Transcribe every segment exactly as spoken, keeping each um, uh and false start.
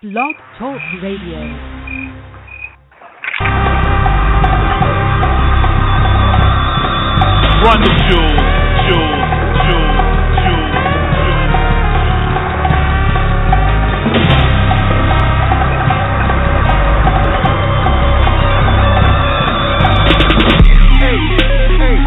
Blog Talk Radio. Run the jewels, jewels, jewels, jewels, Hey, hey,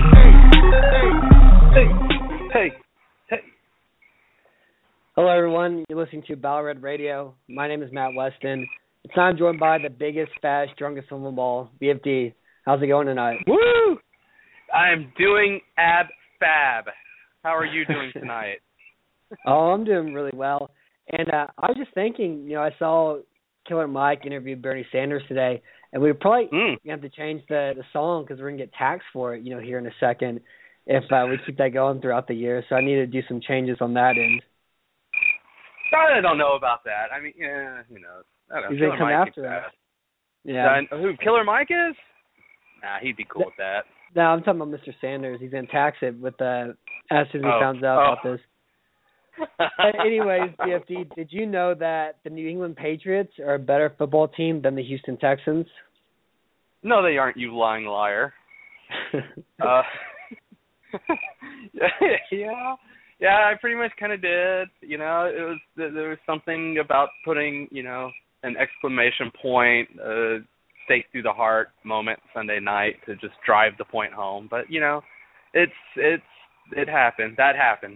hey, hey, hey, hey. Hello, everyone. You're listening to Battle Red Radio. My name is Matt Weston. It's I'm joined by the biggest, fattest, drunkest swimmer ball, B F D. How's it going tonight? Woo! I'm doing ab fab. How are you doing tonight? Oh, I'm doing really well. And uh, I was just thinking, you know, I saw Killer Mike interview Bernie Sanders today, and we probably Mm. have to change the, the song because we're going to get taxed for it, you know, here in a second if uh, we keep that going throughout the year. So I need to do some changes on that end. I don't know about that. I mean, yeah, who knows? I don't know. He's Killer going to come Mike after is us. bad. Yeah. Uh, who, Killer Mike is? Nah, he'd be cool with that. No, I'm talking about Mister Sanders. He's going to tax it with uh, as soon as he Oh. finds out Oh. about this. But anyways, B F D, did you know that the New England Patriots are a better football team than the Houston Texans? No, they aren't, you lying liar. Uh, yeah, yeah, I pretty much kind of did. You know, it was there was something about putting, you know, an exclamation point, a stake through the heart moment Sunday night to just drive the point home. But you know, it's it's it happened. That happened.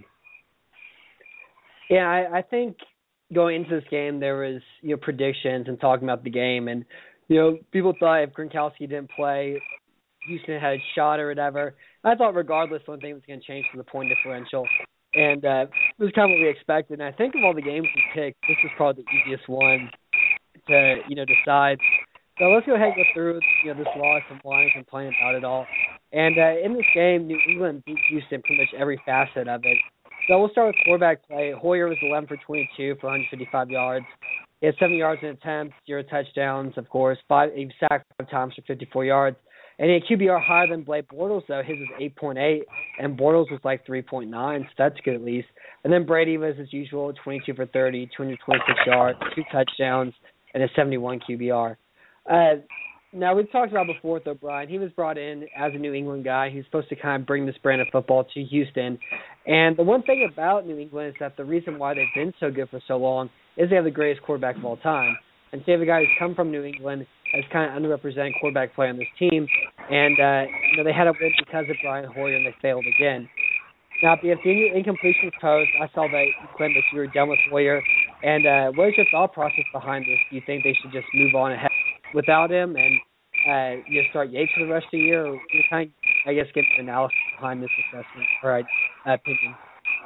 Yeah, I, I think going into this game there was, you know, predictions and talking about the game, and you know, people thought if Gronkowski didn't play, Houston had a shot or whatever. I thought regardless, one thing was going to change from the point differential, and uh, it was kind of what we expected. And I think of all the games we picked, this was probably the easiest one to, you know, decide. So let's go ahead and go through, you know, this loss and why I complain about it all. And uh, in this game, New England beat Houston pretty much every facet of it. So we'll start with quarterback play. Hoyer was eleven for twenty-two for one hundred fifty-five yards. He had seven yards in attempts, zero touchdowns, of course. Five, he sacked five times for fifty-four yards. And he had Q B R higher than Blake Bortles, though. His was eight point eight, and Bortles was like three point nine, so that's good at least. And then Brady was, as usual, twenty-two for thirty, two hundred twenty-six yards, two touchdowns, and a seventy-one Q B R. Uh, now, we've talked about before with O'Brien. He was brought in as a New England guy. He's supposed to kind of bring this brand of football to Houston. And the one thing about New England is that the reason why they've been so good for so long is they have the greatest quarterback of all time. And so you have a guy who's come from New England as kind of underrepresented quarterback play on this team. And, uh, you know, they had a win because of Brian Hoyer, and they failed again. Now, if the incompletion post, I saw that you claimed that you were done with Hoyer. And uh, what is your thought process behind this? Do you think they should just move on ahead without him and uh, you know, start Yates for the rest of the year? Or you kind of, I guess, get an analysis behind this assessment or uh, opinion?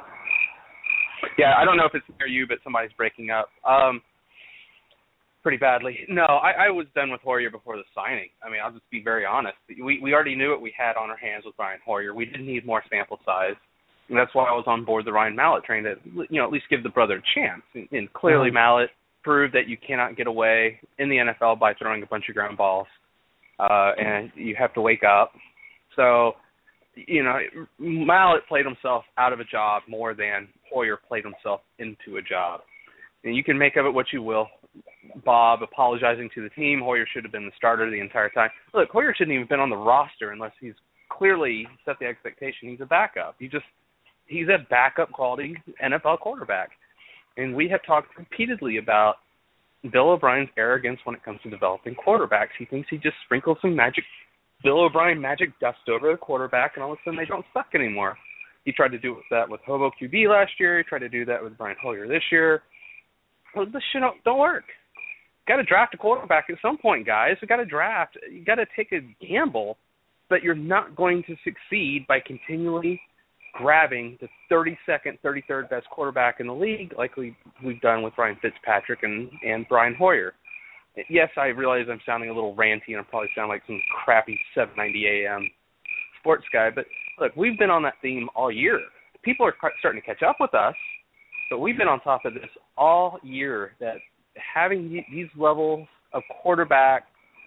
Yeah, I don't know if it's near you, but somebody's breaking up. Um, pretty badly. No, I, I was done with Hoyer before the signing. I mean, I'll just be very honest. We we already knew what we had on our hands with Brian Hoyer. We didn't need more sample size. And that's why I was on board the Ryan Mallett train to, you know, at least give the brother a chance. And, and clearly mm-hmm. Mallett proved that you cannot get away in the N F L by throwing a bunch of ground balls. Uh, and you have to wake up. So, you know, Mallett played himself out of a job more than Hoyer played himself into a job. And you can make of it what you will. Bob apologizing to the team. Hoyer should have been the starter the entire time. Look, Hoyer shouldn't even have been on the roster unless he's clearly set the expectation. He's a backup. He just he's a backup quality N F L quarterback. And we have talked repeatedly about Bill O'Brien's arrogance when it comes to developing quarterbacks. He thinks he just sprinkles some magic, Bill O'Brien magic dust over the quarterback, and all of a sudden they don't suck anymore. He tried to do that with Hobo Q B last year. He tried to do that with Brian Hoyer this year. Well, this shit don't, don't work. Got to draft a quarterback at some point, guys. We got to draft. You got to take a gamble, but you're not going to succeed by continually grabbing the thirty-second, thirty-third best quarterback in the league, like we we've done with Ryan Fitzpatrick and and Brian Hoyer. Yes, I realize I'm sounding a little ranty, and I probably sound like some crappy seven ninety A M sports guy, but look, we've been on that theme all year. People are starting to catch up with us. But we've been on top of this all year, that having these levels of quarterback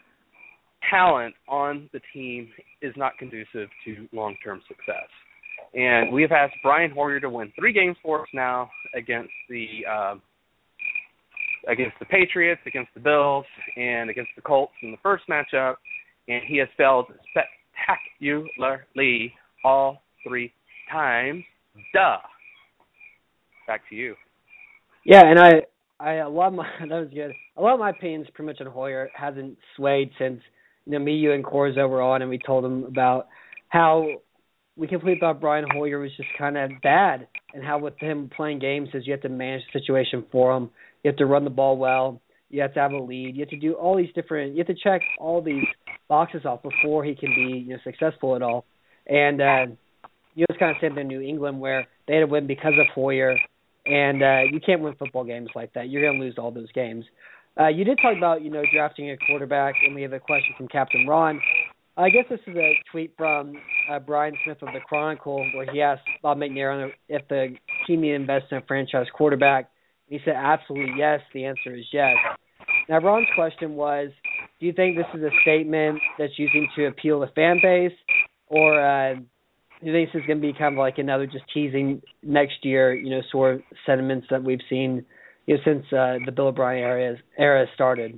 talent on the team is not conducive to long-term success. And we have asked Brian Hoyer to win three games for us now against the uh, against the Patriots, against the Bills, and against the Colts in the first matchup, and he has failed spectacularly all three times. Duh. Back to you. Yeah, and I, I a lot of my that was good. A lot of my opinions pretty much on Hoyer hasn't swayed since you know me, you, and Corzo were on, and we told him about how we completely thought Brian Hoyer was just kind of bad, and how with him playing games is you have to manage the situation for him. You have to run the ball well. You have to have a lead. You have to do all these different. You have to check all these boxes off before he can be you know successful at all. And uh, you know it's kind of same thing in New England where they had to win because of Hoyer, and uh, you can't win football games like that. You're going to lose all those games. Uh, you did talk about you know drafting a quarterback, and we have a question from Captain Ron. I guess this is a tweet from uh, Brian Smith of the Chronicle where he asked Bob McNair if the team needed to invest in a franchise quarterback. He said absolutely yes. The answer is yes. Now, Ron's question was, do you think this is a statement that's using to appeal the fan base, or uh, do you think this is going to be kind of like another just teasing next year, you know, sort of sentiments that we've seen you know, since uh, the Bill O'Brien era, era started?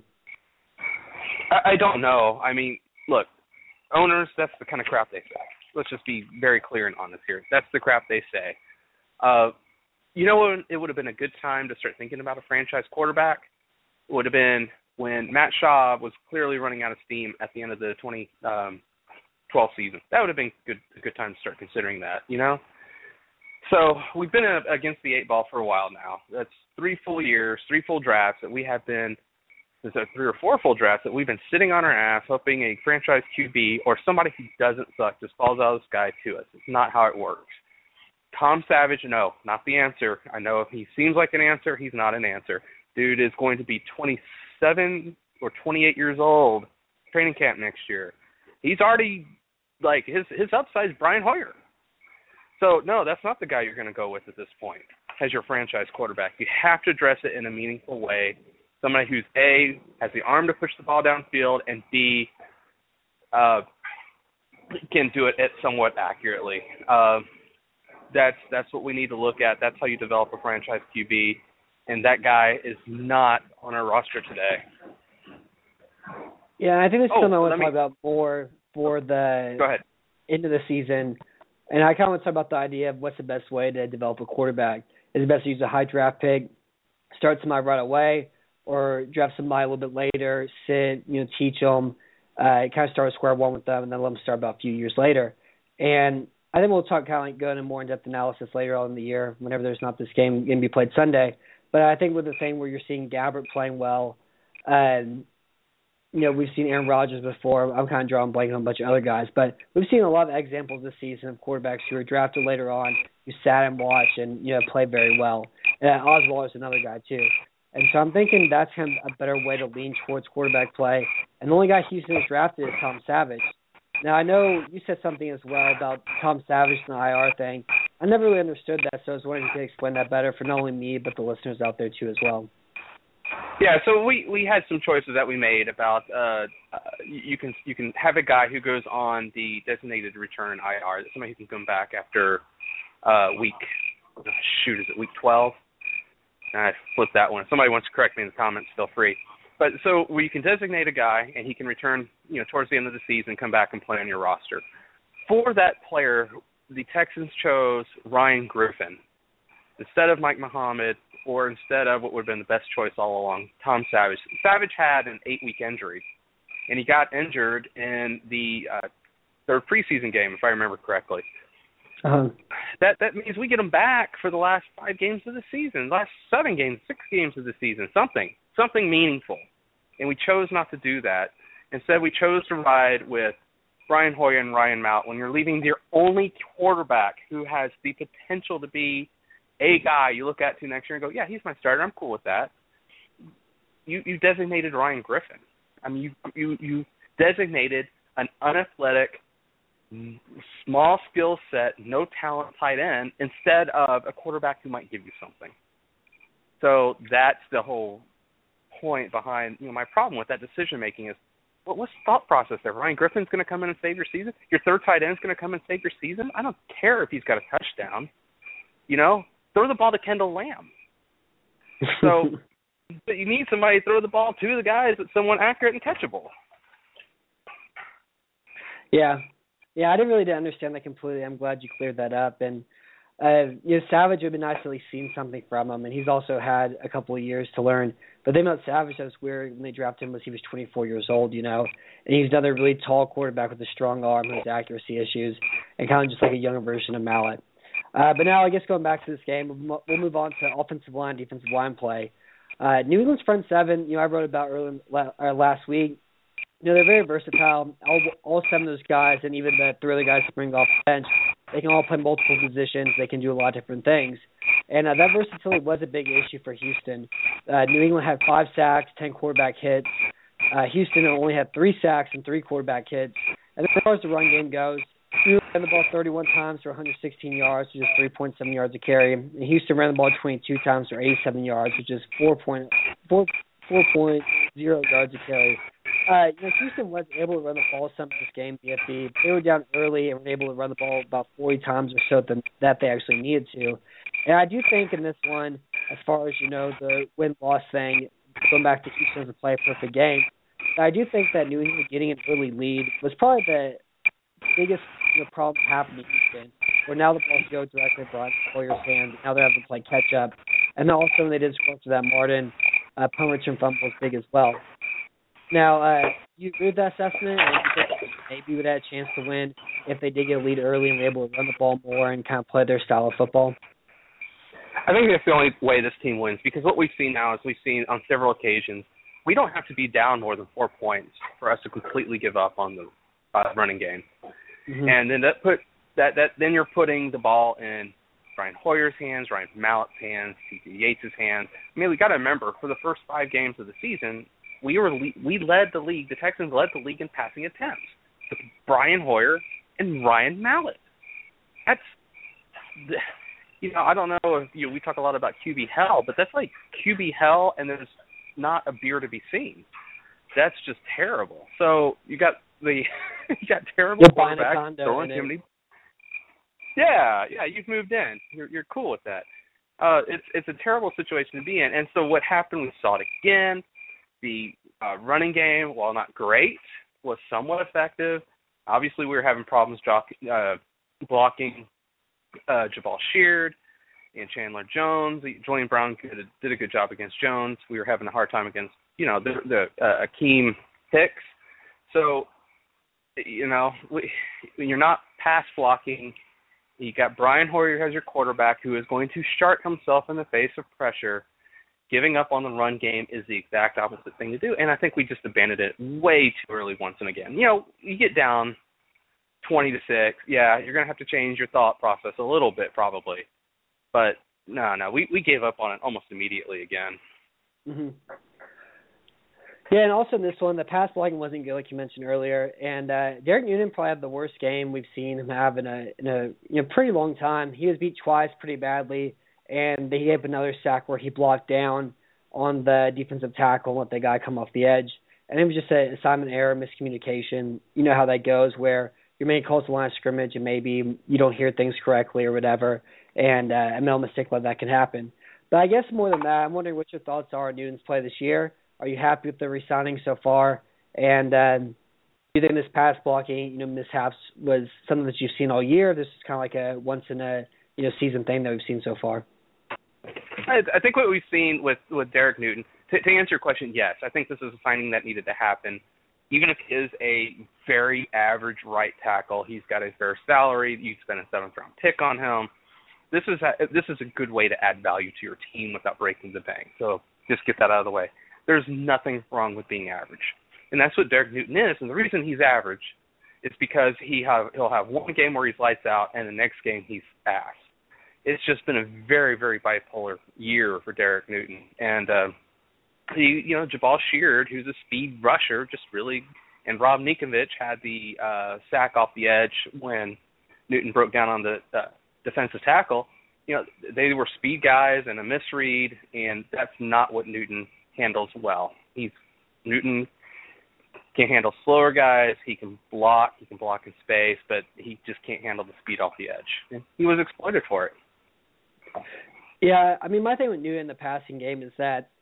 I, I don't know. I mean, look, owners, that's the kind of crap they say. Let's just be very clear and honest here. That's the crap they say. Uh, you know, it would have been a good time to start thinking about a franchise quarterback. It would have been when Matt Schaub was clearly running out of steam at the end of the twenty twelve season. That would have been good, a good time to start considering that, you know? So we've been against the eight ball for a while now. That's three full years, three full drafts that we have been, three or four full drafts that we've been sitting on our ass hoping a franchise Q B or somebody who doesn't suck just falls out of the sky to us. It's not how it works. Tom Savage, no, not the answer. I know if he seems like an answer, he's not an answer. Dude is going to be twenty-seven or twenty-eight years old training camp next year. He's already, like, his, his upside is Brian Hoyer. So, no, that's not the guy you're going to go with at this point as your franchise quarterback. You have to address it in a meaningful way. Somebody who's, A, has the arm to push the ball downfield, and B, uh, can do it somewhat accurately. Uh, that's that's what we need to look at. That's how you develop a franchise Q B, and that guy is not on our roster today. Yeah, I think there's oh, something I want to me, talk about more for the go ahead. end of the season. And I kind of want to talk about the idea of what's the best way to develop a quarterback. Is it best to use a high draft pick, start somebody right away, or draft somebody a little bit later, sit, you know, teach them, uh, kind of start at square one with them, and then let them start about a few years later. And I think we'll talk kind of like go into more in-depth analysis later on in the year whenever there's not this game going to be played Sunday. But I think with the thing where you're seeing Gabbert playing well, and you know, we've seen Aaron Rodgers before. I'm kind of drawing blank on a bunch of other guys, but we've seen a lot of examples this season of quarterbacks who were drafted later on, who sat and watched and, you know, played very well. And Osweiler is another guy too. And so I'm thinking that's kind of a better way to lean towards quarterback play. And the only guy Houston has drafted is Tom Savage. Now, I know you said something as well about Tom Savage and the I R thing. I never really understood that, so I was wondering if you could explain that better for not only me but the listeners out there too as well. Yeah, so we, we had some choices that we made about uh, uh, you can you can have a guy who goes on the designated return I R, somebody who can come back after uh, week, shoot, is it week twelve? I flipped that one. If somebody wants to correct me in the comments, feel free. But so we can designate a guy, and he can return, you know, towards the end of the season, come back and play on your roster. For that player, the Texans chose Ryan Griffin instead of Mike Muhammad, or instead of what would have been the best choice all along, Tom Savage. Savage had an eight-week injury, and he got injured in the uh, third preseason game, if I remember correctly. Uh-huh. That that means we get him back for the last five games of the season, last seven games, six games of the season, something, something meaningful. And we chose not to do that. Instead, we chose to ride with Brian Hoyer and Ryan Mount when you're leaving your only quarterback who has the potential to be a guy you look at to next year and go, yeah, he's my starter. I'm cool with that. You you designated Ryan Griffin. I mean, you you you designated an unathletic, small skill set, no talent tight end instead of a quarterback who might give you something. So that's the whole point behind, you know, my problem with that decision making is, what what's the thought process there? Ryan Griffin's going to come in and save your season? Your third tight end is going to come and save your season? I don't care if he's got a touchdown. You know, throw the ball to Kendall Lamb. So But you need somebody to throw the ball to the guys that's somewhat accurate and catchable. Yeah. Yeah, I didn't really understand that completely. I'm glad you cleared that up. And, uh, you know, Savage would have been nice to at least seen something from him, and he's also had a couple of years to learn. But the thing about Savage that was weird when they drafted him was he was twenty-four years old, you know, and he's another really tall quarterback with a strong arm and has accuracy issues, and kind of just like a younger version of Mallett. Uh, but now I guess going back to this game, we'll, we'll move on to offensive line, defensive line play. Uh, New England's front seven, you know, I wrote about early uh, last week. You know, they're very versatile. All, all seven of those guys, and even the three other guys that bring off the bench, they can all play multiple positions. They can do a lot of different things. And uh, that versatility was a big issue for Houston. Uh, New England had five sacks, ten quarterback hits. Uh, Houston only had three sacks and three quarterback hits. And as far as the run game goes, New England ran the ball thirty-one times for one hundred sixteen yards, which is three point seven yards a carry. And Houston ran the ball twenty-two times for eighty-seven yards, which is four point four yards a carry. Uh, you know, Houston was able to run the ball some of this game. B F B, they were down early and were able to run the ball about forty times or so than that they actually needed to. And I do think in this one, as far as, you know, the win-loss thing, going back to Houston as a play perfect game, I do think that New England getting an early lead was probably the biggest, you know, problem happened to Houston, where now the ball go directly to Brian Hoyer's hand. Now they're having to play catch-up. And then also when they did score for that Martin, uh, punt return fumble was big as well. Now, uh, you agree with that assessment, and you think maybe would have a chance to win if they did get a lead early and were able to run the ball more and kind of play their style of football? I think that's the only way this team wins, because what we've seen now is we've seen on several occasions, we don't have to be down more than four points for us to completely give up on the uh, running game. Mm-hmm. And then that put that that then you're putting the ball in Brian Hoyer's hands, Ryan Mallett's hands, T J Yates' hands. I mean, we got to remember, for the first five games of the season, we were we led the league. The Texans led the league in passing attempts with Brian Hoyer and Ryan Mallett. That's, you know, I don't know if you we talk a lot about Q B hell, but that's like Q B hell, and there's not a beer to be seen. That's just terrible. So you got the you got terrible quarterbacks throwing too many. Yeah, yeah, you've moved in. You're you're cool with that. Uh, it's it's a terrible situation to be in. And so what happened? We saw it again. The uh, running game, while not great, was somewhat effective. Obviously, we were having problems jock, uh, blocking uh, Jabal Sheard and Chandler Jones. Julian Brown did a, did a good job against Jones. We were having a hard time against, you know, the, the uh, Akeem Hicks. So, you know, we, when you're not pass blocking, you got Brian Hoyer as your quarterback, who is going to start himself in the face of pressure. Giving up on the run game is the exact opposite thing to do, and I think we just abandoned it way too early once and again. You know, you get down twenty to six, yeah, you're going to have to change your thought process a little bit probably. But, no, no, we, we gave up on it almost immediately again. Mm-hmm. Yeah, and also in this one, the pass blocking wasn't good, like you mentioned earlier, and uh, Derek Newton probably had the worst game we've seen him have in a, in a you know, pretty long time. He was beat twice pretty badly, and he gave another sack where he blocked down on the defensive tackle and let the guy come off the edge. And it was just an assignment error, miscommunication. You know how that goes, where you're making calls to the line of scrimmage and maybe you don't hear things correctly or whatever, and uh, a mental mistake like that can happen. But I guess more than that, I'm wondering what your thoughts are on Newton's play this year. Are you happy with the re-signing so far? And um, do you think this pass blocking, you know, mishaps was something that you've seen all year? This is kind of like a once in a you know season thing that we've seen so far. I, I think what we've seen with, with Derek Newton, to, to answer your question, yes, I think this is a signing that needed to happen. Even if he is a very average right tackle, he's got a fair salary. You spent a seventh round pick on him. This is a, this is a good way to add value to your team without breaking the bank. So just get that out of the way. There's nothing wrong with being average, and that's what Derek Newton is. And the reason he's average is because he have he'll have one game where he's lights out, and the next game he's ass. It's just been a very, very bipolar year for Derek Newton. And, uh, he, you know, Jabal Sheard, who's a speed rusher, just really, and Rob Ninkovich had the uh, sack off the edge when Newton broke down on the uh, defensive tackle. You know, they were speed guys and a misread, and that's not what Newton handles well. He's Newton can handle slower guys. He can block. He can block in space, but he just can't handle the speed off the edge. And he was exploited for it. Yeah, I mean, my thing with Newton in the passing game is that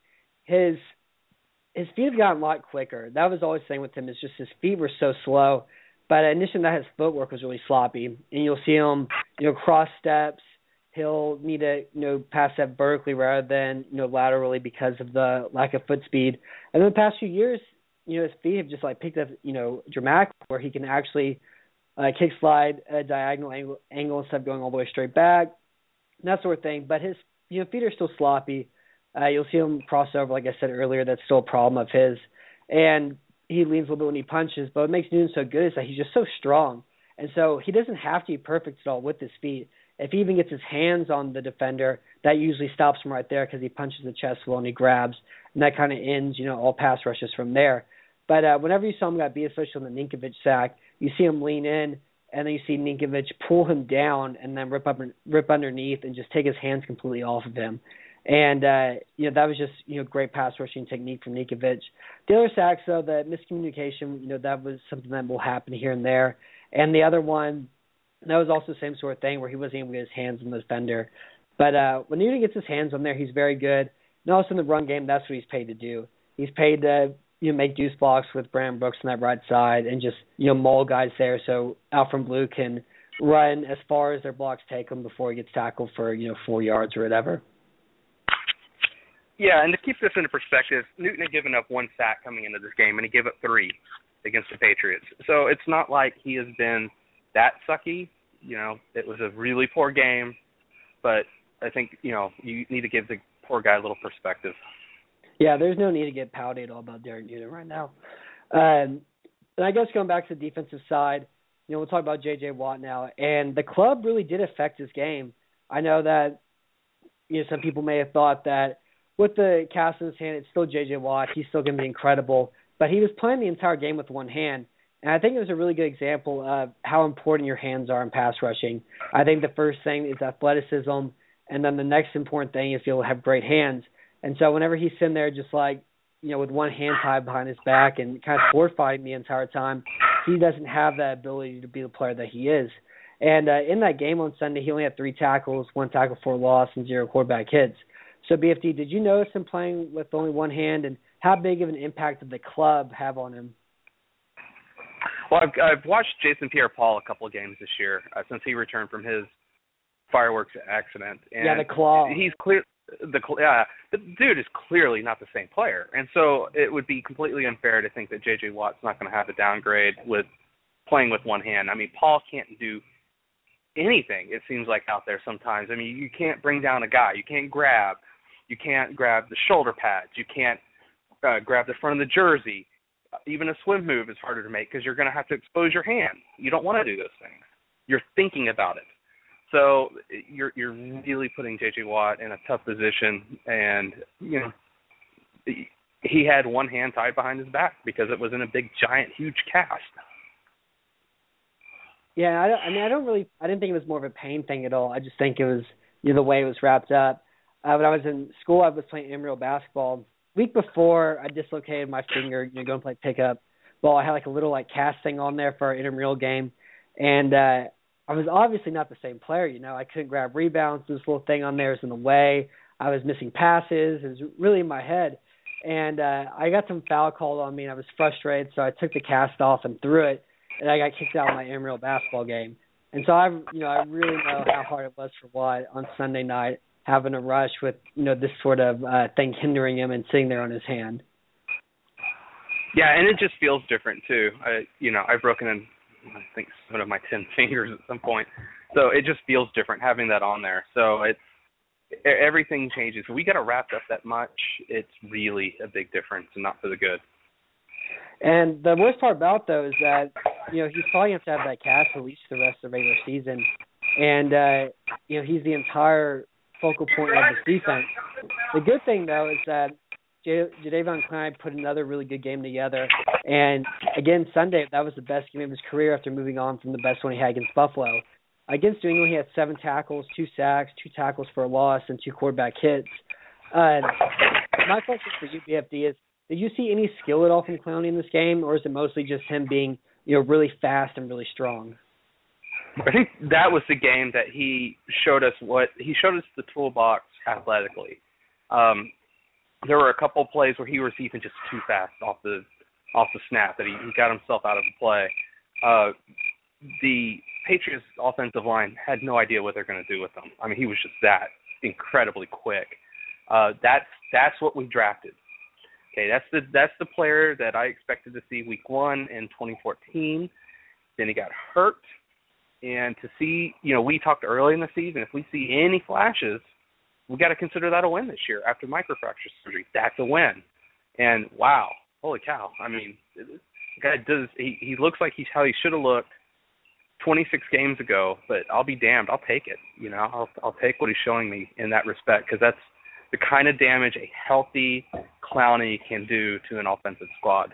his his feet have gotten a lot quicker. That was always the thing with him, is just his feet were so slow. But in addition to that, his footwork was really sloppy. And you'll see him, you know, cross steps. He'll need to, you know, pass that vertically rather than, you know, laterally because of the lack of foot speed. And in the past few years, you know, his feet have just like picked up, you know, dramatically, where he can actually uh, kick slide a diagonal angle, angle instead of going all the way straight back, and that sort of thing. But his, you know, feet are still sloppy. Uh, you'll see him cross over, like I said earlier. That's still a problem of his. And he leans a little bit when he punches. But what makes Noonan so good is that he's just so strong. And so he doesn't have to be perfect at all with his feet. If he even gets his hands on the defender, that usually stops him right there because he punches the chest well and he grabs. And that kind of ends, you know, all pass rushes from there. But uh, whenever you saw him get beat, especially on the Ninkovich sack, you see him lean in, and then you see Ninkovich pull him down and then rip up rip underneath and just take his hands completely off of him. And, uh, you know, that was just, you know, great pass rushing technique from Ninkovich. The other sacks, though, the miscommunication, you know, that was something that will happen here and there. And the other one, that was also the same sort of thing where he wasn't able to get his hands on the defender. But uh, when Noonan gets his hands on there, he's very good. And also in the run game, that's what he's paid to do. He's paid to, you know, make deuce blocks with Brandon Brooks on that right side and just, you know, maul guys there so Alfred Blue can run as far as their blocks take him before he gets tackled for, you know, four yards or whatever. Yeah, and to keep this into perspective, Newton had given up one sack coming into this game, and he gave up three against the Patriots. So it's not like he has been that sucky. You know, it was a really poor game, but I think, you know, you need to give the poor guy a little perspective. Yeah, there's no need to get pouty at all about Derek Newton right now. Um, and I guess going back to the defensive side, you know, we'll talk about J J. Watt now. And the club really did affect his game. I know that, you know, some people may have thought that with the cast in his hand, it's still J J. Watt. He's still going to be incredible. But he was playing the entire game with one hand. And I think it was a really good example of how important your hands are in pass rushing. I think the first thing is athleticism, and then the next important thing is you'll have great hands. And so whenever he's sitting there just like, you know, with one hand tied behind his back and kind of sword fighting the entire time, he doesn't have that ability to be the player that he is. And uh, in that game on Sunday, he only had three tackles, one tackle for a loss, and zero quarterback hits. So, B F D, did you notice him playing with only one hand, and how big of an impact did the club have on him? Well, I've, I've watched Jason Pierre-Paul a couple of games this year uh, since he returned from his fireworks accident. And yeah, the claw. He's clear. The yeah, the dude is clearly not the same player, and so it would be completely unfair to think that J J. Watt's not going to have a downgrade with playing with one hand. I mean, Paul can't do anything, it seems like, out there sometimes. I mean, you can't bring down a guy. You can't grab. You can't grab the shoulder pads. You can't uh, grab the front of the jersey. Even a swim move is harder to make because you're going to have to expose your hand. You don't want to do those things. You're thinking about it. So you're you're really putting J J. Watt in a tough position, and you know he had one hand tied behind his back because it was in a big, giant, huge cast. Yeah, I, don't, I mean, I don't really, I didn't think it was more of a pain thing at all. I just think it was, you know, the way it was wrapped up. Uh, when I was in school, I was playing intramural basketball. Week before, I dislocated my finger, you know, going to play pickup. Well, I had like a little like cast thing on there for our intramural game, and uh, I was obviously not the same player. You know, I couldn't grab rebounds. This little thing on there was in the way. I was missing passes. It was really in my head, and uh, I got some foul called on me, and I was frustrated. So I took the cast off and threw it, and I got kicked out of my intramural basketball game. And so I, you know, I really know how hard it was for Watt on Sunday night, having a rush with, you know, this sort of uh, thing hindering him and sitting there on his hand. Yeah, and it just feels different, too. I, you know, I've broken in, I think, seven of my ten fingers at some point. So it just feels different having that on there. So it's, everything changes. If we got to wrap up that much, it's really a big difference and not for the good. And the worst part about, though, is that, you know, he's probably going to have to have that cast for at least the rest of the regular season. And, uh, you know, he's the entire focal point of this defense. The good thing, though, is that J- Jadeveon Clowney put another really good game together. And, again, Sunday, that was the best game of his career after moving on from the best one he had against Buffalo. Against New England, he had seven tackles, two sacks, two tackles for a loss, and two quarterback hits. Uh, my question for you, B F D, is did you see any skill at all from Clowney in this game, or is it mostly just him being, you know, really fast and really strong? I think that was the game that he showed us what he showed us the toolbox athletically. Um, there were a couple plays where he was even just too fast off the off the snap that he, he got himself out of the play. Uh, the Patriots offensive line had no idea what they're going to do with him. I mean, he was just that incredibly quick. Uh, that's that's what we drafted. Okay, that's the that's the player that I expected to see week one in twenty fourteen. Then he got hurt, and to see, you know, we talked early in the season. If we see any flashes, we got to consider that a win this year after microfracture surgery. That's a win, and wow, holy cow! I mean, the guy does. He he looks like he's how he should have looked twenty-six games ago, but I'll be damned. I'll take it. You know, I'll I'll take what he's showing me in that respect, because that's the kind of damage a healthy Clowney can do to an offensive squad.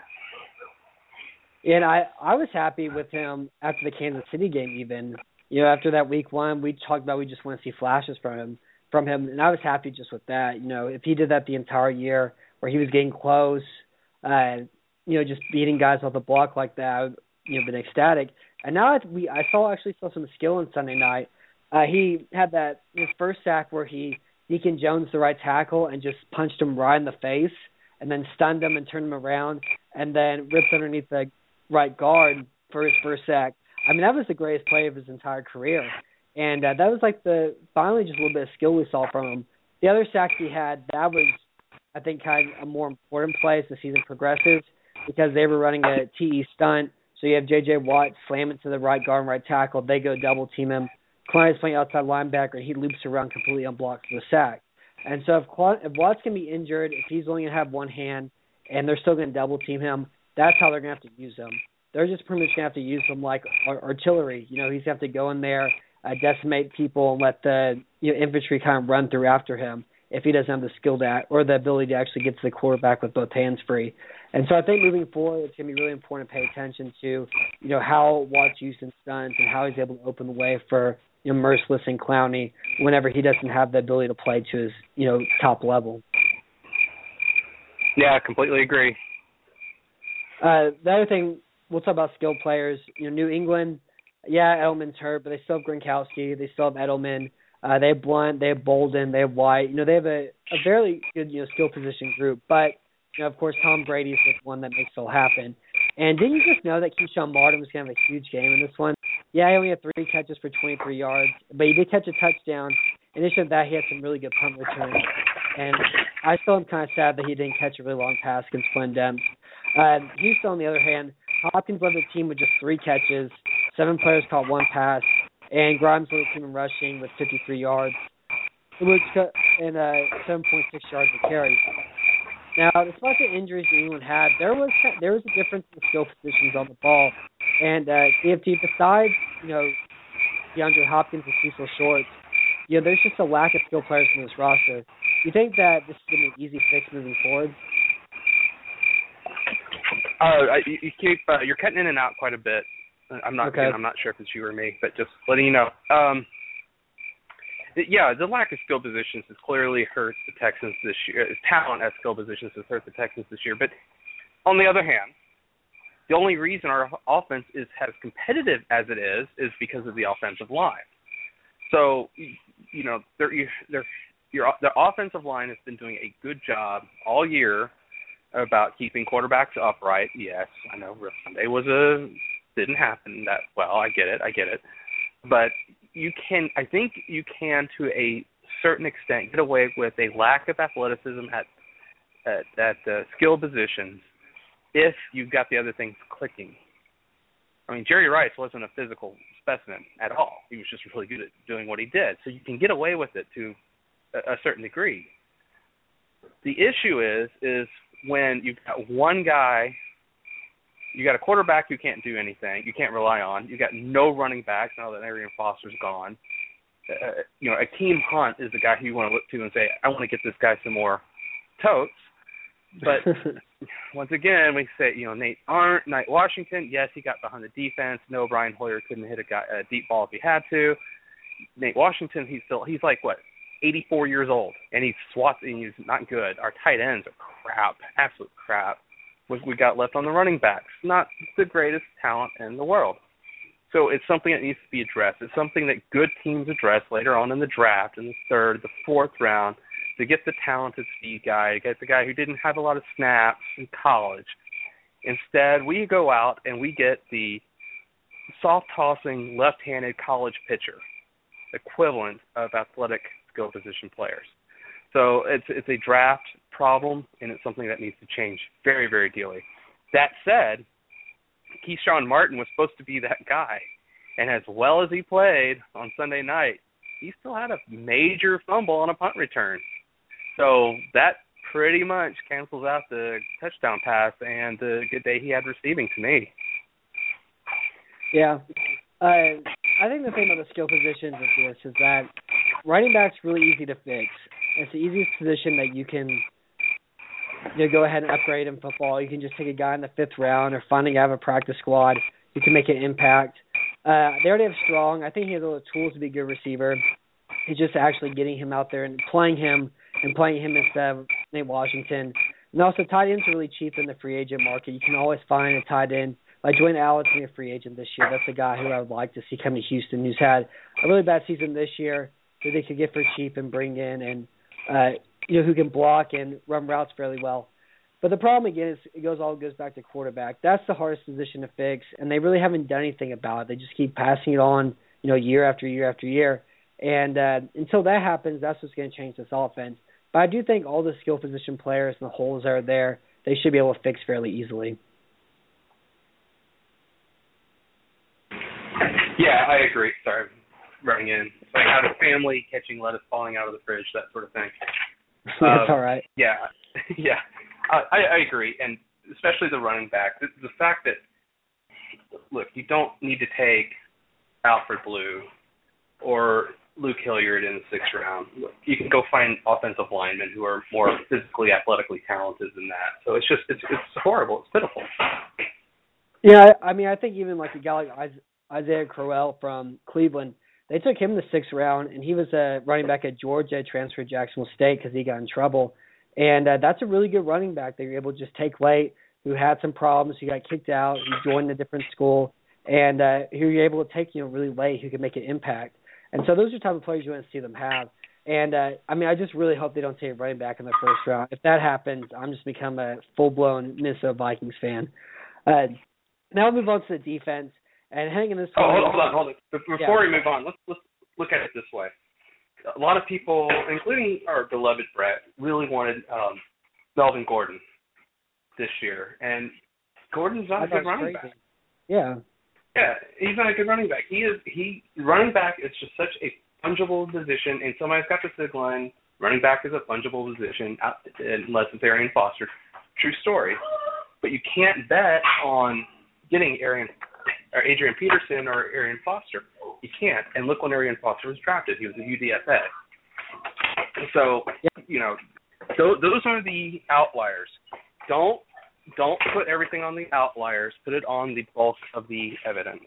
And I, I was happy with him after the Kansas City game even. You know, after that week one, we talked about we just want to see flashes from him, from him, and I was happy just with that. You know, if he did that the entire year where he was getting close, uh, you know, just beating guys off the block like that, I would, you know, been ecstatic. And now I, we, I saw actually saw some skill on Sunday night. Uh, he had that his first sack where he Deacon Jones, the right tackle, and just punched him right in the face, and then stunned him and turned him around, and then ripped underneath the right guard for his first sack. I mean, that was the greatest play of his entire career. And uh, that was like the finally just a little bit of skill we saw from him. The other sacks he had, that was, I think, kind of a more important play as the season progresses, because they were running a T E stunt. So you have J J. Watt slam it to the right guard and right tackle. They go double team him. Clowney's playing outside linebacker, and he loops around completely unblocked for the sack. And so if, Cla- if Watt's going to be injured, if he's only going to have one hand, and they're still going to double team him, that's how they're going to have to use him. They're just pretty much going to have to use him like artillery. You know, he's going to have to go in there, uh, decimate people, and let the you know, infantry kind of run through after him if he doesn't have the skill to or the ability to actually get to the quarterback with both hands free. And so I think moving forward, it's going to be really important to pay attention to, you know, how Watt's used in stunts and how he's able to open the way for, you know, Mercilus and Clowney whenever he doesn't have the ability to play to his, you know, top level. Yeah, I completely agree. Uh, the other thing, we'll talk about skilled players. You know, New England, yeah, Edelman's hurt, but they still have Gronkowski. They still have Edelman. Uh, they have Blunt. They have Bolden. They have White. You know, they have a, a very good, you know, skill position group. But, you know, of course, Tom Brady is the one that makes it all happen. And didn't you just know that Keyshawn Martin was going to have a huge game in this one? Yeah, he only had three catches for twenty-three yards, but he did catch a touchdown. In addition to that, he had some really good punt returns. And I still am kind of sad that he didn't catch a really long pass against Glenn Demps. Uh, Houston, on the other hand, Hopkins led the team with just three catches. Seven players caught one pass. And Grimes led the team in rushing with fifty-three yards. Which, and uh, seven point six yards a carry. Now, despite the injuries New England had, there was there was a difference in the skill positions on the ball. And uh, C F T, besides, you know, DeAndre Hopkins and Cecil Shorts, you know, there's just a lack of skill players in this roster. You think that this is going to be an easy fix moving forward? Uh, you, you keep uh, you're cutting in and out quite a bit. I'm not okay. I'm not sure if it's you or me, but just letting you know. Um, yeah, the lack of skill positions has clearly hurt the Texans this year. Talent at skill positions has hurt the Texans this year. But on the other hand, the only reason our offense is as competitive as it is is because of the offensive line. So, you know, they're, they're, your the offensive line has been doing a good job all year about keeping quarterbacks upright. Yes, I know Sunday was a didn't happen that well. I get it. I get it. But you can, I think you can, to a certain extent, get away with a lack of athleticism at at, at uh, skill positions if you've got the other things clicking. I mean, Jerry Rice wasn't a physical specimen at all. He was just really good at doing what he did. So you can get away with it to a, a certain degree. The issue is, is when you've got one guy, you got a quarterback who can't do anything, you can't rely on. You got no running backs now that Arian Foster's gone. Uh, you know, Akeem Hunt is the guy who you want to look to and say, I want to get this guy some more totes. But once again, we say, you know, Nate Arndt, Nate Washington, yes, he got behind the defense. No, Brian Hoyer couldn't hit a, guy, a deep ball if he had to. Nate Washington, he's still, he's like, what, eighty-four years old, and he swats, and he's not good. Our tight ends are crap, absolute crap. What we got left on the running backs, not the greatest talent in the world. So it's something that needs to be addressed. It's something that good teams address later on in the draft, in the third, the fourth round, to get the talented speed guy, to get the guy who didn't have a lot of snaps in college. Instead, we go out and we get the soft-tossing, left-handed college pitcher, equivalent of athletic skill position players. So it's it's a draft problem, and it's something that needs to change very, very dearly. That said, Keyshawn Martin was supposed to be that guy, and as well as he played on Sunday night, he still had a major fumble on a punt return. So that pretty much cancels out the touchdown pass and the good day he had receiving to me. Yeah. Uh, I think the thing about the skill positions of this is that running back's really easy to fix. It's the easiest position that you can you know, go ahead and upgrade in football. You can just take a guy in the fifth round or find a guy of a practice squad. You can make an impact. Uh, they already have Strong. I think he has all the tools to be a good receiver. It's just actually getting him out there and playing him and playing him instead of Nate Washington. And also, tight ends are really cheap in the free agent market. You can always find a tight end. Like Dwayne Allen's being a free agent this year. That's a guy who I would like to see come to Houston, who's had a really bad season this year, who they could get for cheap and bring in, and uh, you know who can block and run routes fairly well. But the problem again is it goes all goes back to quarterback. That's the hardest position to fix, and they really haven't done anything about it. They just keep passing it on, you know, year after year after year. And uh, until that happens, that's what's going to change this offense. But I do think all the skill position players and the holes that are there, they should be able to fix fairly easily. Yeah, I agree. Sorry, running in. It's like out of family, catching lettuce falling out of the fridge, that sort of thing. That's um, all right. Yeah, yeah, I, I agree, and especially the running back. The, the fact that, look, you don't need to take Alfred Blue or Luke Hilliard in the sixth round. You can go find offensive linemen who are more physically, athletically talented than that. So it's just, it's it's horrible. It's pitiful. Yeah, I mean, I think even like a guy like Isaiah Crowell from Cleveland, they took him in the sixth round, and he was a running back at Georgia, transferred to Jacksonville State because he got in trouble. And uh, that's a really good running back that you're able to just take late, who had some problems, who got kicked out, who joined a different school, and uh, who you're able to take, you know, really late, who can make an impact. And so those are the type of players you want to see them have. And, uh, I mean, I just really hope they don't take a running back in the first round. If that happens, I'm just become a full-blown Minnesota Vikings fan. Uh, now we'll move on to the defense. And hanging this. Oh, hold, hold on, hold on. Before yeah. we move on, let's let's look at it this way. A lot of people, including our beloved Brett, really wanted um, Melvin Gordon this year, and Gordon's not I a good running crazy. back. Yeah. Yeah, he's not a good running back. He is he running back is just such a fungible position, and somebody's got to sig line. Running back is a fungible position, unless it's Arian Foster. True story. But you can't bet on getting Arian. Or Adrian Peterson or Arian Foster. You can't. And look when Arian Foster was drafted. He was a U D F A. So, you know, those, those are the outliers. Don't don't put everything on the outliers. Put it on the bulk of the evidence.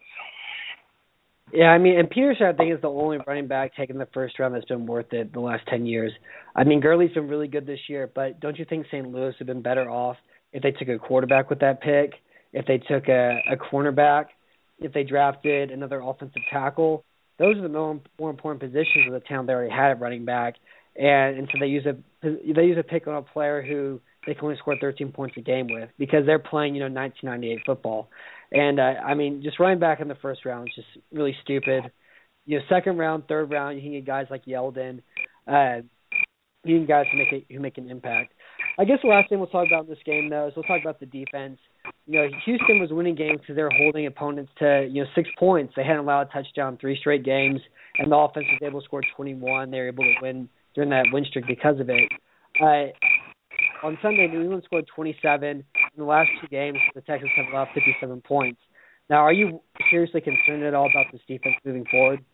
Yeah, I mean, and Peterson, I think, is the only running back taken in the first round that's been worth it the last ten years. I mean, Gurley's been really good this year, but don't you think Saint Louis would have been better off if they took a quarterback with that pick, if they took a, a cornerback, if they drafted another offensive tackle? Those are the more, more important positions of the town they already had at running back, and, and so they use a they use a pick on a player who they can only score thirteen points a game with because they're playing, you know, nineteen ninety-eight football. And uh, I mean, just running back in the first round is just really stupid. You know, second round, third round, you can get guys like Yeldon, uh, you can get guys who make a, who make an impact. I guess the last thing we'll talk about in this game, though, is we'll talk about the defense. You know, Houston was winning games because they were holding opponents to, you know, six points. They hadn't allowed a touchdown three straight games, and the offense was able to score twenty-one. They were able to win during that win streak because of it. Uh, on Sunday, New England scored twenty-seven. In the last two games, the Texans have allowed fifty-seven points. Now, are you seriously concerned at all about this defense moving forward?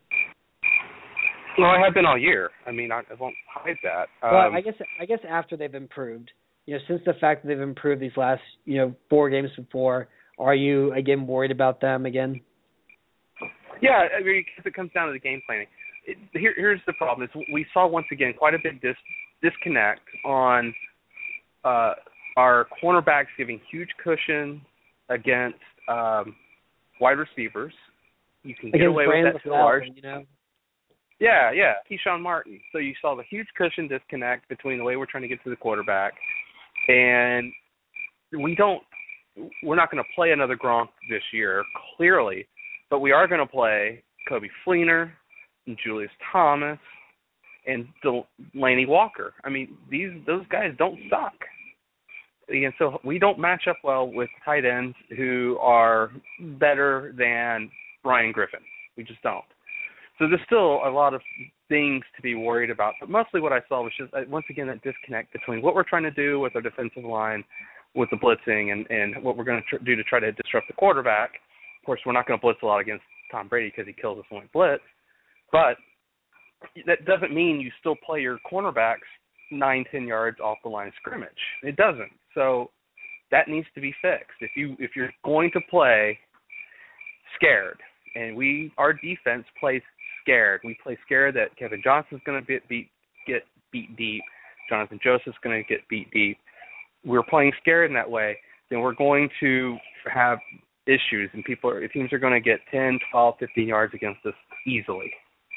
Well, I have been all year. I mean, I, I won't hide that. Um, well, I guess I guess after they've improved, you know, since the fact that they've improved these last, you know, four games before, are you again worried about them again? Yeah, I mean, because it comes down to the game planning. It, here, here's the problem: is we saw once again quite a bit dis, disconnect on uh, our cornerbacks giving huge cushion against um, wide receivers. You can get against away Brandon with that to a large. You know? Yeah, yeah, Keyshawn Martin. So you saw the huge cushion disconnect between the way we're trying to get to the quarterback, and we don't. We're not going to play another Gronk this year, clearly, but we are going to play Coby Fleener and Julius Thomas and Delaney Walker. I mean, these those guys don't suck. And so we don't match up well with tight ends who are better than Ryan Griffin. We just don't. So there's still a lot of things to be worried about. But mostly what I saw was just, once again, that disconnect between what we're trying to do with our defensive line, with the blitzing, and, and what we're going to tr- do to try to disrupt the quarterback. Of course, we're not going to blitz a lot against Tom Brady because he kills us when we blitz. But that doesn't mean you still play your cornerbacks nine, ten yards off the line of scrimmage. It doesn't. So that needs to be fixed. If you if you're going to play scared, and we our defense plays scared. We play scared that Kevin Johnson's going to be beat get beat deep. Jonathan Joseph's going to get beat deep. We're playing scared in that way, then we're going to have issues, and people are, teams are going to get ten, twelve, fifteen yards against us easily.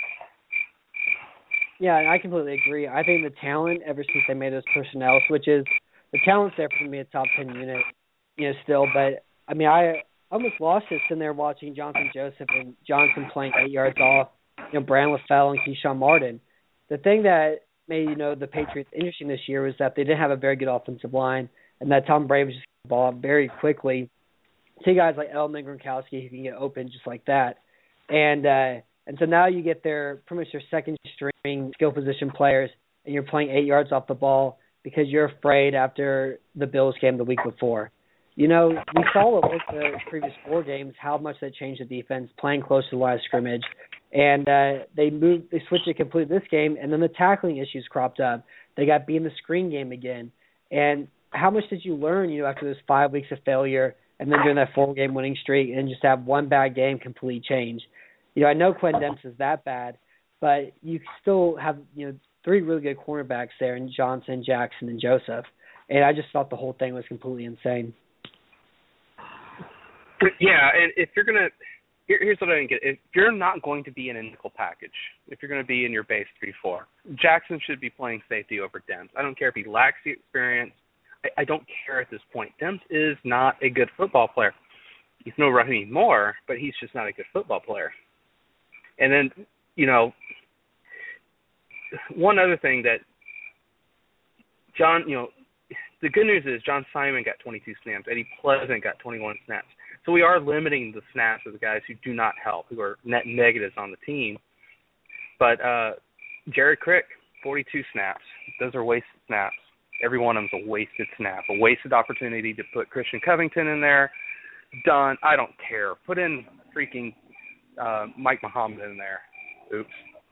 Yeah, I completely agree. I think the talent, ever since they made those personnel switches, the talent's there for me a top ten unit, you know, still. But, I mean, I almost lost it sitting there watching Jonathan Joseph and Johnson playing eight yards off, you know, Brandon LaFell and Keyshawn Martin. The thing that made, you know, the Patriots interesting this year was that they didn't have a very good offensive line, and that Tom Brady was just getting the ball up very quickly. See guys like Edelman and Gronkowski who can get open just like that. And, uh, And so now you get their pretty much their second string skill position players, and you're playing eight yards off the ball because you're afraid after the Bills game the week before. You know, we saw it with the previous four games how much that changed the defense, playing close to the line of scrimmage, and uh, they moved, they switched it completely this game, and then the tackling issues cropped up. They got beat in the screen game again, and how much did you learn? You know, after those five weeks of failure, and then during that four-game winning streak, and just have one bad game completely change. You know, I know Quinn Dempsey is that bad, but you still have, you know, three really good cornerbacks there in Johnson, Jackson, and Joseph. And I just thought the whole thing was completely insane. Yeah, and if you're going to here, – here's what I didn't get. If you're not going to be in a nickel package, if you're going to be in your base three four, Jackson should be playing safety over Dempsey. I don't care if he lacks the experience. I, I don't care at this point. Dempsey is not a good football player. He's no Raheem Moore, but he's just not a good football player. And then, you know, one other thing that John, you know, the good news is John Simon got twenty-two snaps. Eddie Pleasant got twenty-one snaps. So we are limiting the snaps of the guys who do not help, who are net negatives on the team. But uh, Jared Crick, forty-two snaps. Those are wasted snaps. Every one of them's a wasted snap, a wasted opportunity to put Christian Covington in there. Done. I don't care. Put in freaking uh, Mike Muhammad in there. Oops.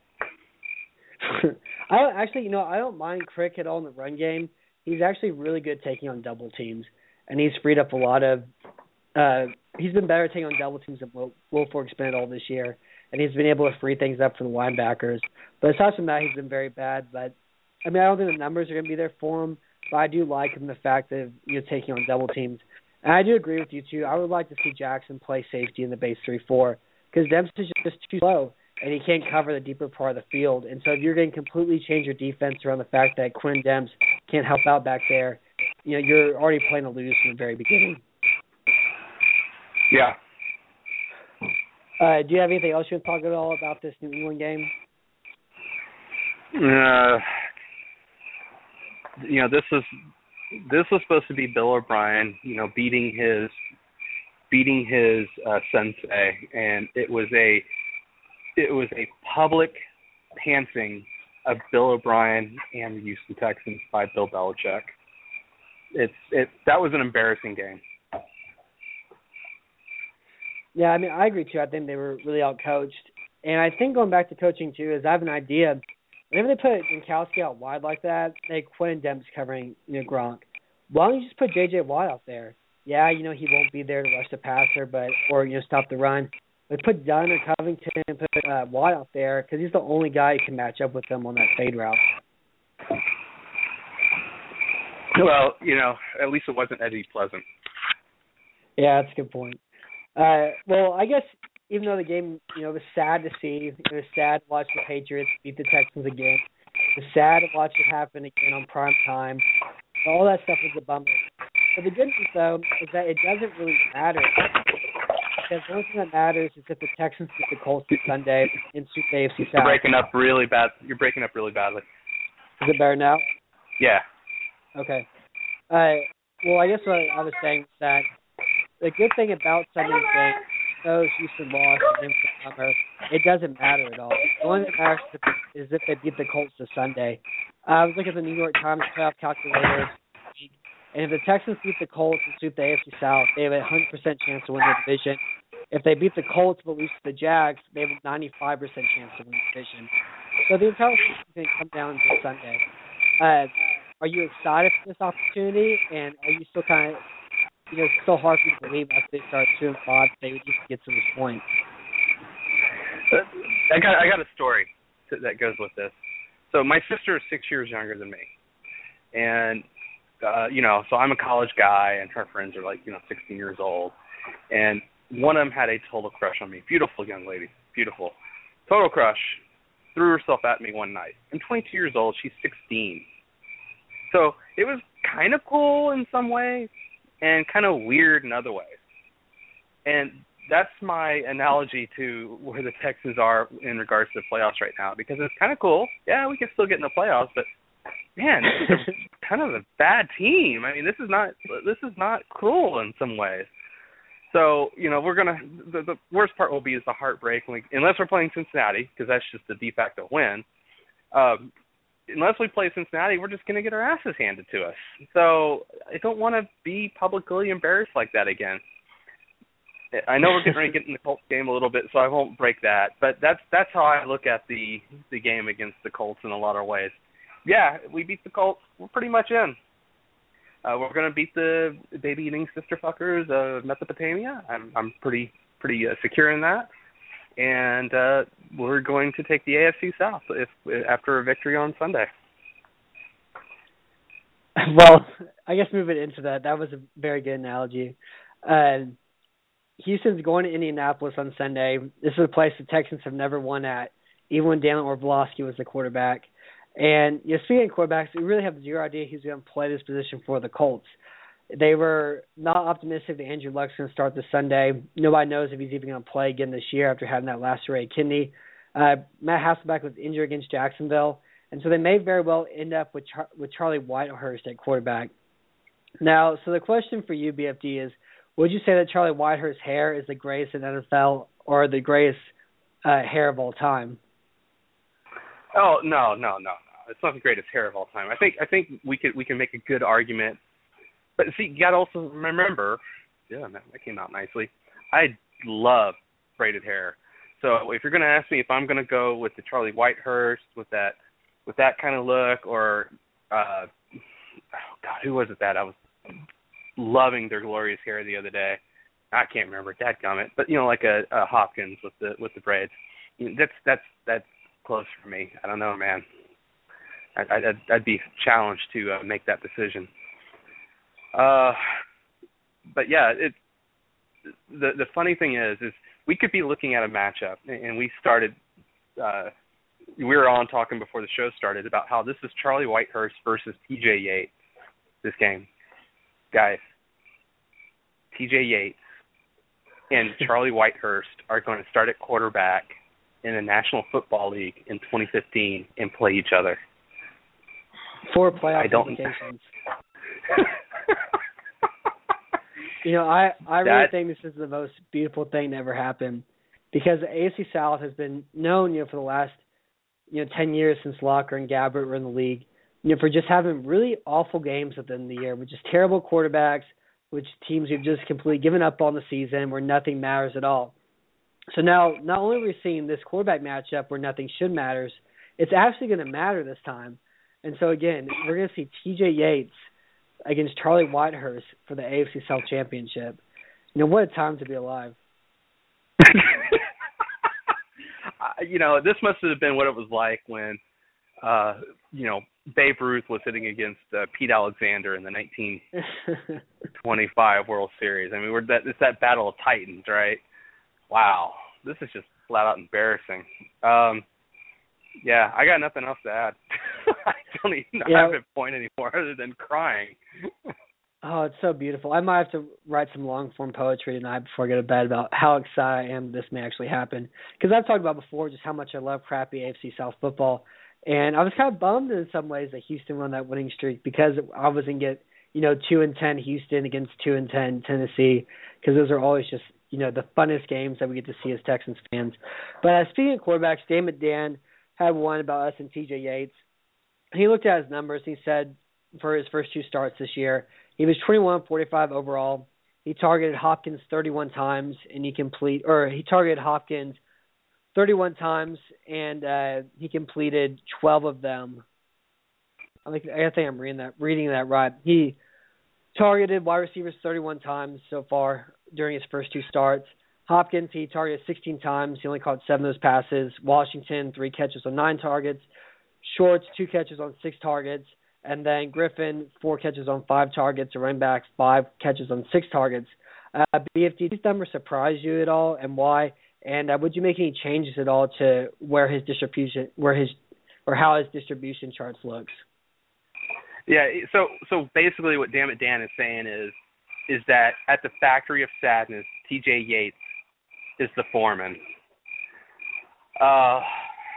I don't, actually, you know, I don't mind Crick at all in the run game. He's actually really good taking on double teams, and he's freed up a lot of. Uh, he's been better taking on double teams than Will, Wilfork's been all this year, and he's been able to free things up for the linebackers. But aside from that, he's been very bad. But I mean, I don't think the numbers are going to be there for him. But I do like him the fact that you know taking on double teams. And I do agree with you, too. I would like to see Jackson play safety in the base three four because Dempsey is just too slow, and he can't cover the deeper part of the field. And so if you're going to completely change your defense around the fact that Quinn Dempsey can't help out back there, you know, you're already playing to lose from the very beginning. Yeah. Uh, do you have anything else you want to talk at all about this New England game? Uh, you know, this is this was supposed to be Bill O'Brien, you know, beating his beating his uh, sensei, and it was a it was a public pantsing of Bill O'Brien and the Houston Texans by Bill Belichick. It's it that was an embarrassing game. Yeah, I mean, I agree too. I think they were really outcoached, and I think going back to coaching too is I have an idea. Whenever they put Gronkowski out wide like that, they Quinn Dempsey covering you know Gronk. Why don't you just put J J Watt out there? Yeah, you know he won't be there to rush the passer, but or you know stop the run. But put Dunn or Covington and put uh, Watt out there because he's the only guy who can match up with them on that fade route. Well, you know, at least it wasn't Eddie Pleasant. Yeah, that's a good point. Uh, well, I guess even though the game, you know, was sad to see, it was sad to watch the Patriots beat the Texans again. It was sad to watch it happen again on prime time. All that stuff was a bummer. But the good news, though, is that it doesn't really matter. Because the only thing that matters is if the Texans beat the Colts on Sunday and sweep the A F C South. You're breaking up really bad. You're breaking up really badly. Is it better now? Yeah. Okay. Uh, well, I guess what I was saying was that the good thing about Sunday's game, though Houston lost against the summer, it doesn't matter at all. The only thing that matters is if they beat the Colts this Sunday. Uh, I was looking at the New York Times playoff calculator, and if the Texans beat the Colts and sweep the A F C South, they have a one hundred percent chance to win the division. If they beat the Colts but lose to the Jags, they have a ninety-five percent chance to win the division. So the entire season is going to come down to Sunday. Uh, are you excited for this opportunity, and are you still kind of, you know, it's still hard for you to believe after they start two and five they would even get to this point? I got I got a story that goes with this. So my sister is six years younger than me, and uh, you know, so I'm a college guy, and her friends are like, you know, sixteen years old, and one of them had a total crush on me. Beautiful young lady, beautiful, total crush. Threw herself at me one night. I'm twenty-two years old. She's sixteen. So it was kind of cool in some ways and kind of weird in other ways. And that's my analogy to where the Texans are in regards to the playoffs right now, because it's kind of cool. Yeah, we can still get in the playoffs, but man, this is kind of a bad team. I mean, this is not this is not cool in some ways. So, you know, we're going to the, the worst part will be is the heartbreak, when we, unless we're playing Cincinnati, because that's just the de facto win. Um, unless we play Cincinnati, we're just going to get our asses handed to us. So I don't want to be publicly embarrassed like that again. I know we're getting ready to get in the Colts game a little bit, so I won't break that. But that's that's how I look at the the game against the Colts in a lot of ways. Yeah, we beat the Colts. We're pretty much in. Uh, we're going to beat the baby-eating sister fuckers of Mesopotamia. I'm I'm pretty pretty uh, secure in that. And uh, we're going to take the A F C South if after a victory on Sunday. Well, I guess moving into that, that was a very good analogy. Uh, Houston's going to Indianapolis on Sunday. This is a place the Texans have never won at, even when Daniel Orlovsky was the quarterback. And you know, speaking of quarterbacks, we really have zero idea who's going to play this position for the Colts. They were not optimistic that Andrew Luck's going to start this Sunday. Nobody knows if he's even going to play again this year after having that lacerated kidney. Uh, Matt Hasselbeck was injured against Jacksonville, and so they may very well end up with Char- with Charlie Whitehurst at quarterback. Now, so the question for you, B F D, is would you say that Charlie Whitehurst's hair is the greatest in the N F L or the greatest uh, hair of all time? Oh no, no, no, no! It's not the greatest hair of all time. I think I think we could we can make a good argument. But see, you got to also remember, yeah, that came out nicely. I love braided hair. So if you're going to ask me if I'm going to go with the Charlie Whitehurst with that with that kind of look, or uh, oh God, who was it that I was loving their glorious hair the other day? I can't remember. Dadgummit. But you know, like a, a Hopkins with the with the braids. That's that's that's close for me. I don't know, man. I, I'd, I'd be challenged to uh, make that decision. Uh, but yeah, it. The the funny thing is, is we could be looking at a matchup, and we started. Uh, we were on talking before the show started about how this is Charlie Whitehurst versus T J Yates. This game, guys. T J Yates and Charlie Whitehurst are going to start at quarterback in the National Football League in twenty fifteen and play each other. Four playoff I don't. implications. You know, I, I really that, think this is the most beautiful thing to ever happen, because the A F C South has been known, you know, for the last, you know, ten years since Locker and Gabbert were in the league, you know, for just having really awful games at the end of the year, with just terrible quarterbacks, which teams who've just completely given up on the season, where nothing matters at all. So now, not only are we seeing this quarterback matchup where nothing should matters, it's actually going to matter this time. And so again, we're going to see T J Yates against Charlie Whitehurst for the A F C South Championship. You know, what a time to be alive. You know, this must have been what it was like when, uh, you know, Babe Ruth was hitting against uh, Pete Alexander in the nineteen twenty-five World Series. I mean, we're that it's that battle of titans, right? Wow. this is just flat out embarrassing. Um, yeah, I got nothing else to add. I don't even yeah. have a point anymore other than crying. Oh, it's so beautiful. I might have to write some long-form poetry tonight before I go to bed about how excited I am this may actually happen. Because I've talked about before just how much I love crappy A F C South football. And I was kind of bummed in some ways that Houston won that winning streak because I wasn't get, you know, two and ten Houston against two and ten Tennessee, because those are always just, you know, the funnest games that we get to see as Texans fans. But uh, speaking of quarterbacks, Dan McDan had one about us and T J Yates. He looked at his numbers. He said for his first two starts this year, he was twenty-one forty-five overall. He targeted Hopkins thirty-one times, and he complete or he targeted Hopkins thirty-one times, and uh, he completed twelve of them. I think I think I'm reading that reading that right. He targeted wide receivers thirty-one times so far during his first two starts. Hopkins, he targeted sixteen times. He only caught seven of those passes. Washington, three catches on nine targets. Shorts, two catches on six targets. And then Griffin, four catches on five targets. The running backs, five catches on six targets. Uh, B F, did these numbers surprise you at all, and why? And uh, would you make any changes at all to where his distribution, where his, or how his distribution charts looks? Yeah. So so basically, what Damn It Dan is saying is is that at the Factory of Sadness, T J Yates is the foreman. Uh.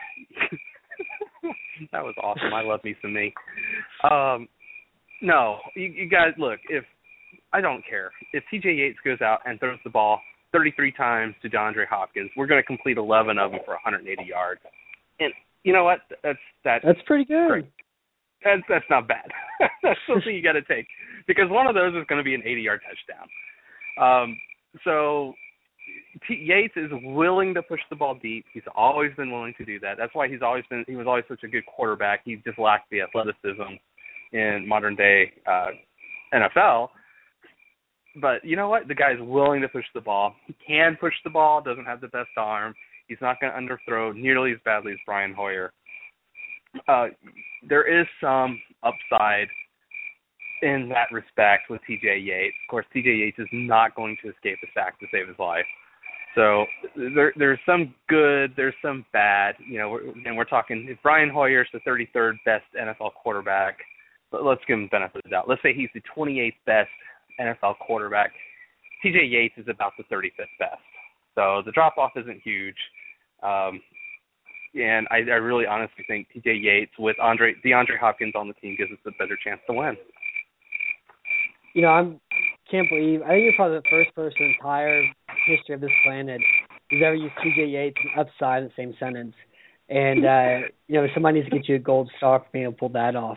That was awesome. I love me some me. Um, no, you, you guys, look, if I don't care. If T J Yates goes out and throws the ball thirty-three times to DeAndre Hopkins, we're going to complete eleven of them for one hundred eighty yards. And you know what? That's that's, that's pretty good. Great. That's, that's not bad. That's something you got to take, because one of those is going to be an eighty-yard touchdown. Um, so T- Yates is willing to push the ball deep. He's always been willing to do that. That's why he's always been. He was always such a good quarterback. He just lacked the athleticism in modern day uh, N F L. But you know what? The guy's willing to push the ball. He can push the ball. Doesn't have the best arm. He's not going to underthrow nearly as badly as Brian Hoyer. Uh, there is some upside in that respect with T J Yates. Of course, T J Yates is not going to escape a sack to save his life. So there, there's some good, there's some bad. You know, we're, and we're talking, if Brian Hoyer's the thirty-third best N F L quarterback, but let's give him the benefit of the doubt. Let's say he's the twenty-eighth best N F L quarterback. T J Yates is about the thirty-fifth best. So the drop-off isn't huge. Um, and I, I really honestly think T J Yates with Andre DeAndre Hopkins on the team gives us a better chance to win. You know, I can't believe, I think you're probably the first person in the entire history of this planet who's ever used T J Yates and upside in the same sentence. And, uh, you know, somebody needs to get you a gold star for being able to pull that off.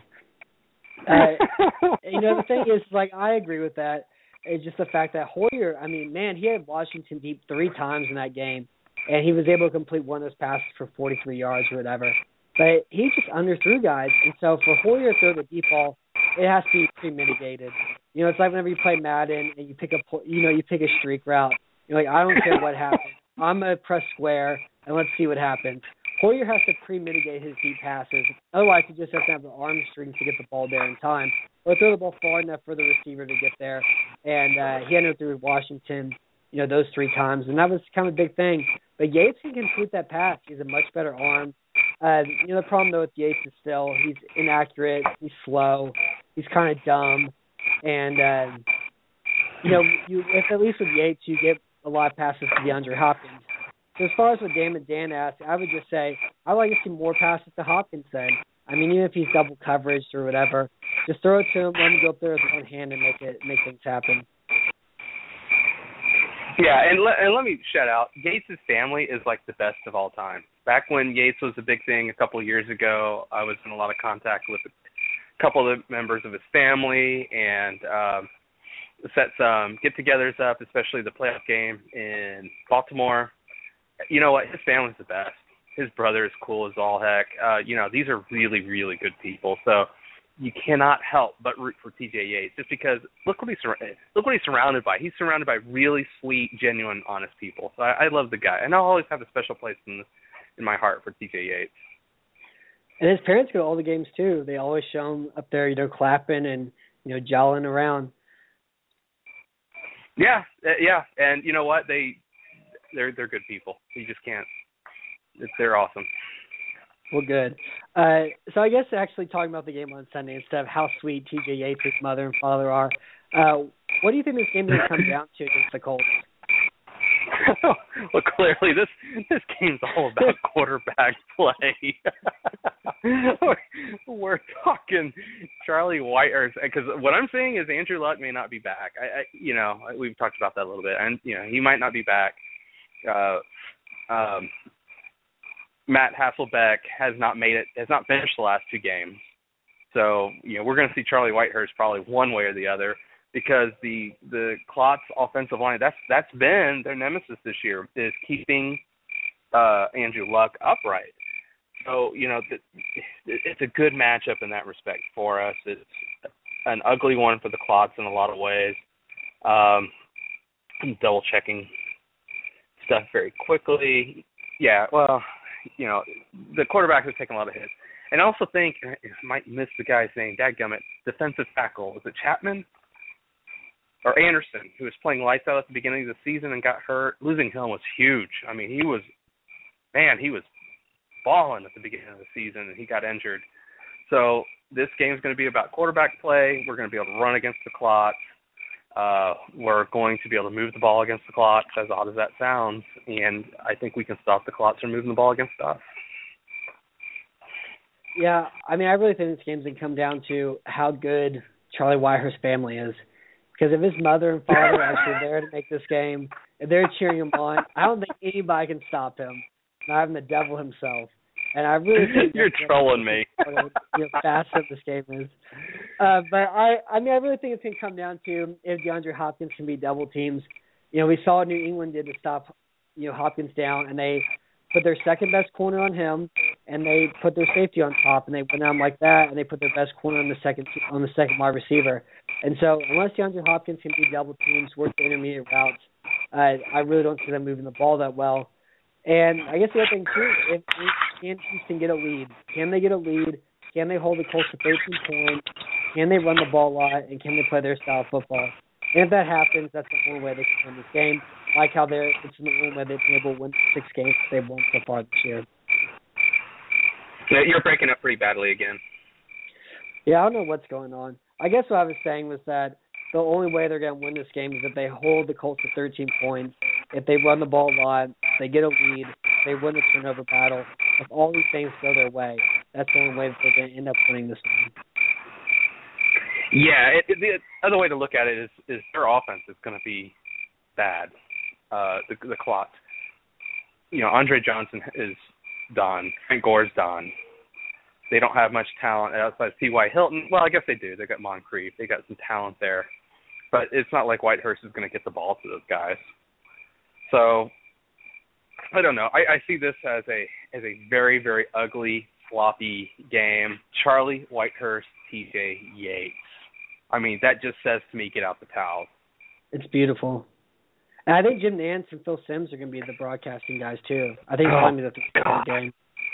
Uh, you know, the thing is, like, I agree with that. It's just the fact that Hoyer, I mean, man, he had Washington deep three times in that game, and he was able to complete one of those passes for forty-three yards or whatever. But he just underthrew guys. And so for Hoyer to throw the deep ball, it has to be pre-mitigated. You know, it's like whenever you play Madden and you pick a, you know, you pick a streak route. You're like, I don't care what happens. I'm going to press square, and let's see what happens. Hoyer has to pre-mitigate his deep passes. Otherwise, he just has to have the arm strength to get the ball there in time, or throw the ball far enough for the receiver to get there. And uh, he ended up through Washington, you know, those three times, and that was kind of a big thing. But Yates can complete that pass. He's a much better arm. Uh, you know, the problem, though, with Yates is still he's inaccurate, he's slow, he's kind of dumb. And, uh, you know, you if at least with Yates you get a lot of passes to DeAndre Hopkins. So as far as what Damon Dan asked, I would just say I'd like to see more passes to Hopkins then. I mean, even if he's double coveraged or whatever, just throw it to him, let him go up there with one hand and make it make things happen. Yeah, and let, and let me shout out, Yates' family is like the best of all time. Back when Yates was a big thing a couple of years ago, I was in a lot of contact with a couple of the members of his family and um, set some get-togethers up, especially the playoff game in Baltimore. You know what? His family's the best. His brother is cool as all heck. Uh, you know, these are really, really good people. So you cannot help but root for T J Yates just because look what he's look what he's surrounded by. He's surrounded by really sweet, genuine, honest people. So I, I love the guy, and I'll always have a special place in in my heart for T J Yates. And his parents go to all the games too. They always show him up there, you know, clapping and you know, jolling around. Yeah, uh, yeah, and you know what? They they're they're good people. You just can't. It's, they're awesome. Well, good. Uh, so I guess actually talking about the game on Sunday instead of how sweet T J Yates' mother and father are, uh, what do you think this game is going to come down to against the Colts? Well, clearly this this game's all about quarterback play. we're, we're talking Charlie Whitehurst, because what I'm saying is Andrew Luck may not be back. I, I, you know, we've talked about that a little bit, and you know he might not be back. Uh, um, Matt Hasselbeck has not made it, has not finished the last two games, so you know we're going to see Charlie Whitehurst probably one way or the other. Because the the Klotz offensive line, that's that's been their nemesis this year, is keeping uh, Andrew Luck upright. So, you know, it's a good matchup in that respect for us. It's an ugly one for the Klotz in a lot of ways. Um, I'm double-checking stuff very quickly. Yeah, well, you know, the quarterback has taken a lot of hits. And I also think, I might miss the guy's name, dadgummit, defensive tackle. Is it Chapman? Or Anderson, who was playing lights out at the beginning of the season and got hurt. Losing him was huge. I mean, he was, man, he was balling at the beginning of the season, and he got injured. So this game's going to be about quarterback play. We're going to be able to run against the Klotz. Uh, we're going to be able to move the ball against the Klotz, as odd as that sounds, and I think we can stop the Klotz from moving the ball against us. Yeah, I mean, I really think this game's going to come down to how good Charlie Whitehurst's family is. Because if his mother and father are actually there to make this game, if they're cheering him on, I don't think anybody can stop him, not even the devil himself. And I really think you're trolling me. What a facet this game is. Uh, but I, I mean, I really think it's going to come down to if DeAndre Hopkins can be double teams. You know, we saw what New England did to stop, you know, Hopkins down, and they put their second best corner on him, and they put their safety on top, and they went on like that, and they put their best corner on the second on the second wide receiver. And so, unless DeAndre Hopkins can be double teams, work the intermediate routes, uh, I really don't see them moving the ball that well. And I guess the other thing too, if, if can Houston get a lead, can they get a lead? Can they hold the Colts to thirteen points? Can they run the ball a lot? And can they play their style of football? And if that happens, that's the only way they can win this game. Like how they're, it's the only way they've been able to win six games they've won so far this year. Yeah, you're breaking up pretty badly again. Yeah, I don't know what's going on. I guess what I was saying was that the only way they're going to win this game is if they hold the Colts to thirteen points, if they run the ball a lot, they get a lead, they win the turnover battle. If all these things go their way, that's the only way that they're going to end up winning this game. Yeah, it, it, the other way to look at it is, is their offense is going to be bad. Uh, the, the Klotz. You know, Andre Johnson is done. Frank Gore's done. They don't have much talent outside of T Y. Hilton. Well, I guess they do. They got Moncrief. They got some talent there. But it's not like Whitehurst is going to get the ball to those guys. So, I don't know. I, I see this as a as a very, very ugly, sloppy game. Charlie Whitehurst, T J Yates. I mean, that just says to me, get out the towels. It's beautiful. And I think Jim Nantz and Phil Simms are going to be the broadcasting guys, too. I think oh, it's going to be the game.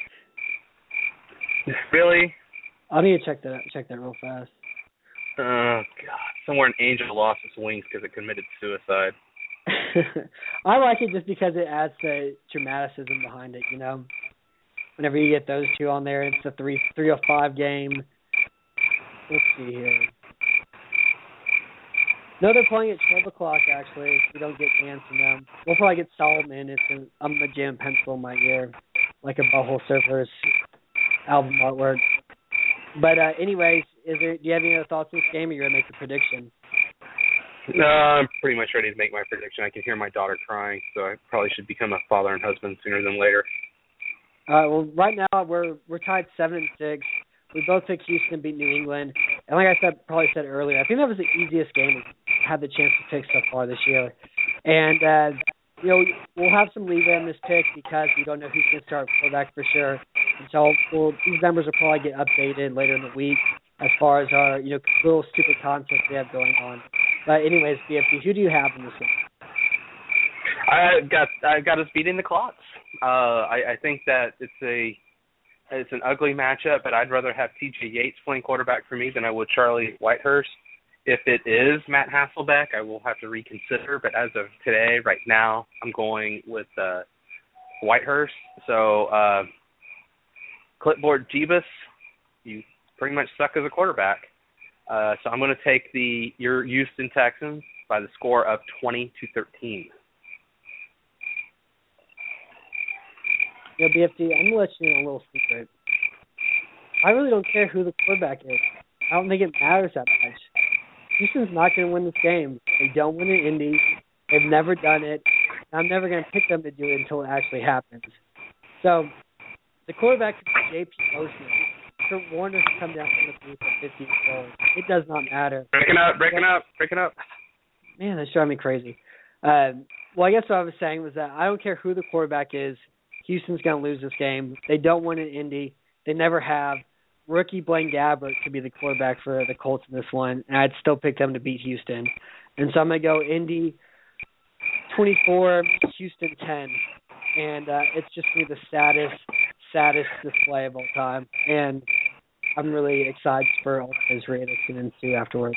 Really? I need to check that check that real fast. Oh, God. Somewhere an angel lost its wings because it committed suicide. I like it just because it adds the dramaticism behind it, you know. Whenever you get those two on there, it's a three three oh five game. Let's see here. No, they're playing at twelve o'clock, actually. We don't get Nance in them. We'll probably get Solomon. It's an, I'm a jam pencil in my ear, like a Butthole Surfers album artwork. But uh, anyways, is there, do you have any other thoughts on this game, or you're going to make a prediction? No, I'm pretty much ready to make my prediction. I can hear my daughter crying, so I probably should become a father and husband sooner than later. All right, well, right now we're we're tied seven and six. We both picked Houston to beat New England. And like I said, probably said earlier, I think that was the easiest game we've had the chance to pick so far this year. And, uh, you know, we'll have some leeway in this pick because we don't know who's going to start quarterback for sure. And so we'll, these numbers will probably get updated later in the week as far as our, you know, little stupid contests we have going on. But anyways, B F D, who do you have in this one? I got I got us beating the Klotz. Uh, I, I think that it's a it's an ugly matchup, but I'd rather have T J Yates playing quarterback for me than I would Charlie Whitehurst. If it is Matt Hasselbeck, I will have to reconsider. But as of today, right now, I'm going with uh, Whitehurst. So, uh, clipboard Jeebus, you pretty much suck as a quarterback. Uh, so I'm going to take the your Houston Texans by the score of twenty to thirteen. Yo, B F D, I'm going to let you in a little secret. I really don't care who the quarterback is. I don't think it matters that much. Houston's not going to win this game. They don't win in Indy. They've never done it. I'm never going to pick them to do it until it actually happens. So, the quarterback is J P Poston. Kurt Warner can come down from the booth at fifty years old. It does not matter. Breaking up, breaking up, breaking up. Man, that's driving me crazy. Uh, well, I guess what I was saying was that I don't care who the quarterback is. Houston's going to lose this game. They don't win in Indy. They never have. Rookie Blaine Gabbert could be the quarterback for the Colts in this one, and I'd still pick them to beat Houston. And so I'm going to go Indy twenty-four, Houston ten. And uh, it's just going to be the saddest, saddest display of all time. And I'm really excited for all those reactions to ensue afterwards.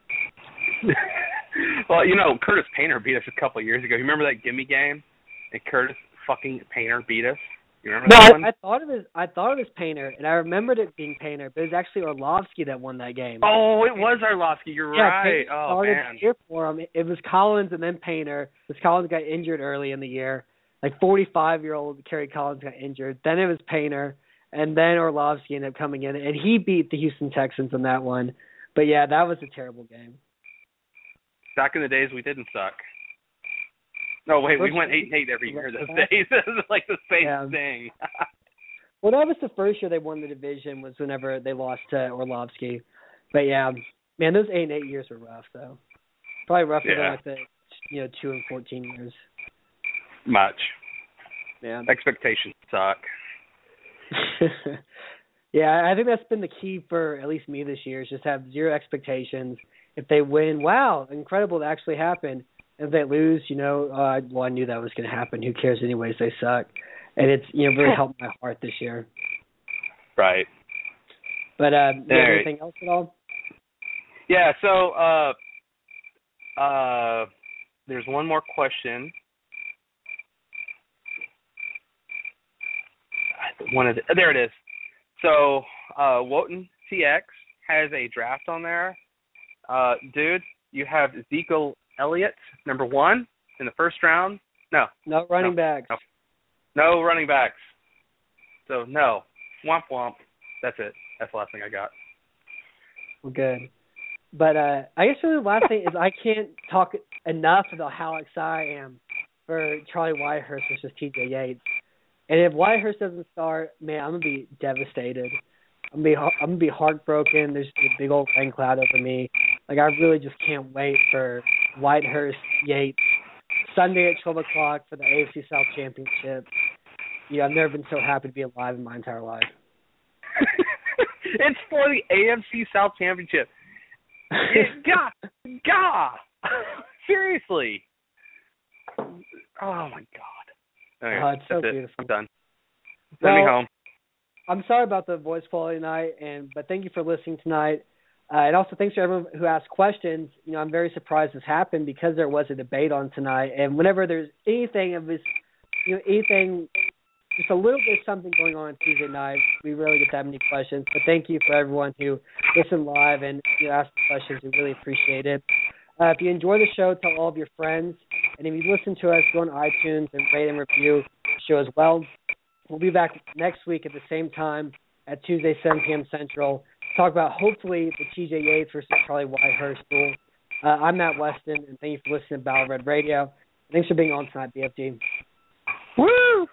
Well, you know, Curtis Painter beat us a couple of years ago. You remember that gimme game? And Curtis fucking Painter beat us? You remember no, that I, one? I thought it was I thought it was Painter, and I remembered it being Painter, but it was actually Orlovsky that won that game. Oh, it was Orlovsky. You're yeah, right. Painter Oh, started man. Here for him. It was Collins and then Painter, because Collins got injured early in the year. Like forty-five-year-old Kerry Collins got injured. Then it was Painter, and then Orlovsky ended up coming in, and he beat the Houston Texans in that one. But, yeah, that was a terrible game. Back in the days, we didn't suck. No, wait, First, we went eight and eight every year those that? days. It was like the same Yeah. thing. Well, that was the first year they won the division, was whenever they lost to Orlovsky. But, yeah, man, those eight and eight years were rough, though. Probably rougher Yeah. than like the, you know, two and fourteen years. Much. Yeah. Expectations suck. Yeah, I think that's been the key for at least me this year, is just have zero expectations. If they win, wow, incredible, that actually happened. If they lose, you know, uh, well, I knew that was going to happen. Who cares anyways? They suck. And it's, you know, really helped my heart this year. Right. But uh, you have anything else at all? Yeah, so uh, uh, there's one more question. One of the, there it is. So uh, Wotan T X has a draft on there. Uh, dude, you have Ezekiel Elliott, number one, in the first round. No. No running no, backs. No. no running backs. So, no. Womp womp. That's it. That's the last thing I got. Well, good. But uh, I guess really the last thing is I can't talk enough about how excited I am for Charlie Whitehurst versus T J Yates. And if Whitehurst doesn't start, man, I'm gonna be devastated. I'm gonna be I'm gonna be heartbroken. There's a big old rain cloud over me. Like I really just can't wait for Whitehurst Yates Sunday at twelve o'clock for the A F C South Championship. You know, I've never been so happy to be alive in my entire life. It's for the A F C South Championship. God, God, seriously. Oh my God. Okay, Oh, it's so that's it. beautiful. I'm done. Send Well, me home. I'm sorry about the voice quality tonight, and but thank you for listening tonight. Uh, and also thanks to everyone who asked questions. You know, I'm very surprised this happened because there was a debate on tonight. And whenever there's anything of this, you know, anything, just a little bit of something going on Tuesday night, we rarely get that many questions. But thank you for everyone who listened live and you know, asked questions. We really appreciate it. Uh, if you enjoy the show, tell all of your friends. And if you listen to us, go on iTunes and rate and review the show as well. We'll be back next week at the same time at Tuesday, seven p.m. Central, to talk about hopefully the T J Yates versus Charlie Whitehurst duel. Uh, I'm Matt Weston, and thank you for listening to Battle Red Radio. Thanks for being on tonight, B F D. Woo!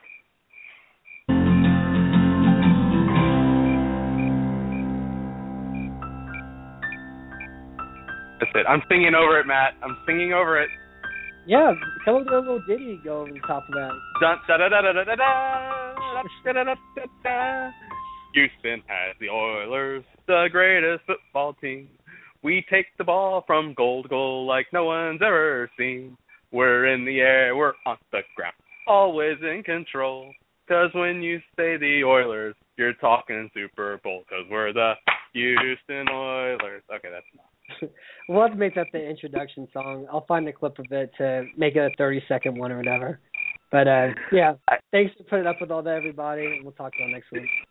That's it. I'm singing over it, Matt. I'm singing over it. Yeah, come up with a little ditty to go over the top of that. Dun, da, da, da, da, da, da, da, da, da, da, da. Houston has the Oilers, the greatest football team. We take the ball from goal to goal like no one's ever seen. We're in the air, we're on the ground, always in control. Cause when you say the Oilers, you're talking Super Bowl. Cause we're the Houston Oilers. Okay, that's enough. we'll have to make that the introduction song. I'll find a clip of it to make it a thirty second one or whatever. But uh, yeah, thanks for putting up with all that, everybody, and we'll talk to you all next week.